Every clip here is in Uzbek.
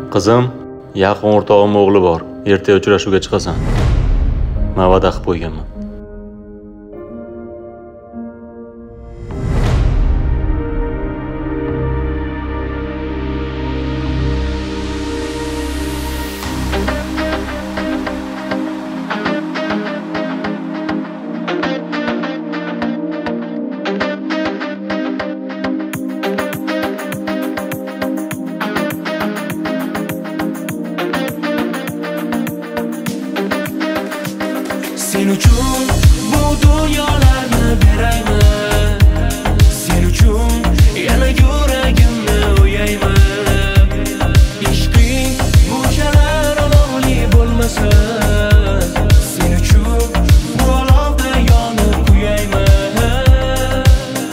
Qizim, yaqin o'rtog'im o'g'li bor. Ertaga uchrashuvga chiqasan. Men va'da qilib qo'yganman. Sen uchun bu dunyolarni berayman. Sen uchun yana yuragimni o'yayman. Ishqing bunchalar olovli bo'lmasa, sen uchun bu olovda yonib kuyayman.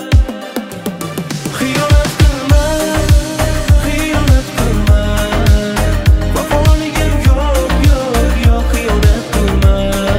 Xiyonat qilma, xiyonat qilma. Vafoligim yo'q, xiyonat qilma.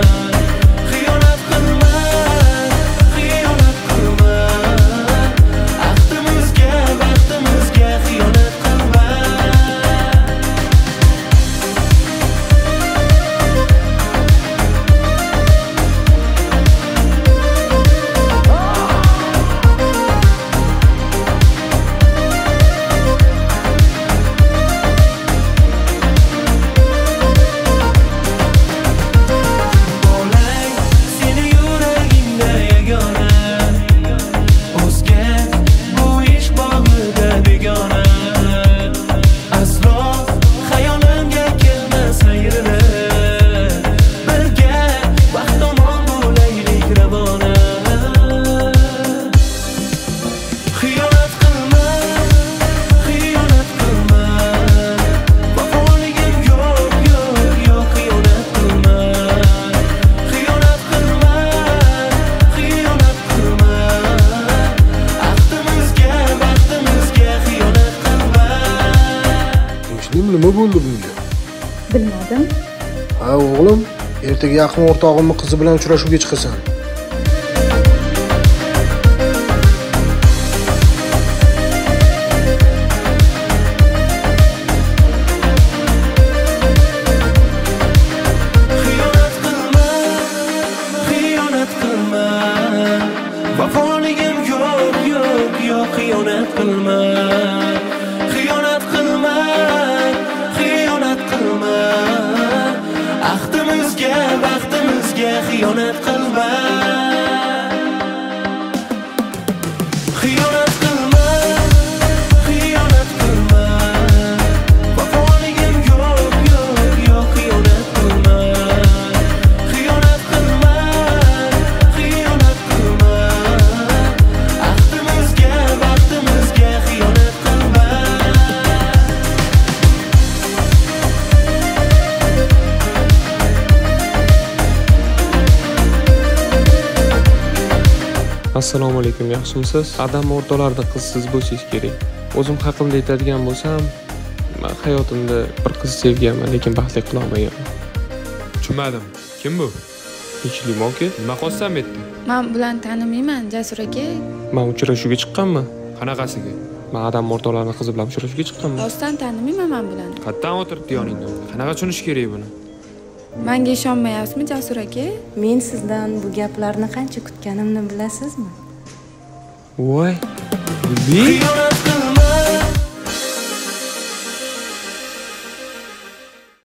Nima bo'ldi bunga? Bilmadim. Ha o'g'lim, ertaga yaqin o'rtog'imning qizi bilan uchrashuvga chiqasan. Xiyonat qilma, xiyonat qilma. Vafoligim yo'q, xiyonat qilma. Xiyonat qilma, xiyonat qilma. Ahdimizga, baxtimizga xiyonat qilma. Xiyonat qilma, xiyonat qilma. Vafoligim yo'q, xiyonat qilma. Xiyonat qilma, xiyonat qilma. Ahdimizga, baxtimizga xiyonat qilma. Assalomu alaykum, yaxshimisiz? Adam o'rtalarida qizsiz bo'lish kerak. O'zim haqimda aytadigan bo'lsam, men hayotimda bir qiz sevganman, lekin baxtli qila olmaganman. Tushunmadim. Kim bu? Tinchlikmi? Nima qilsam etdi? Men bilan tanimayman, Jasur aka. Men uchrashuvga chiqqanman. Qanaqasiga? Men Adam o'rtalarning qizi bilan uchrashuvga chiqqanman. Rostdan tanimayman men bilan. Qayerdan o'tiribdi yoningda? Qanaqa tushunish kerak buni? Menga ishonmayapsizmi, Jasur aka? Men sizdan bu gaplarni qancha kutganimni bilasizmi? Voy. Xiyonat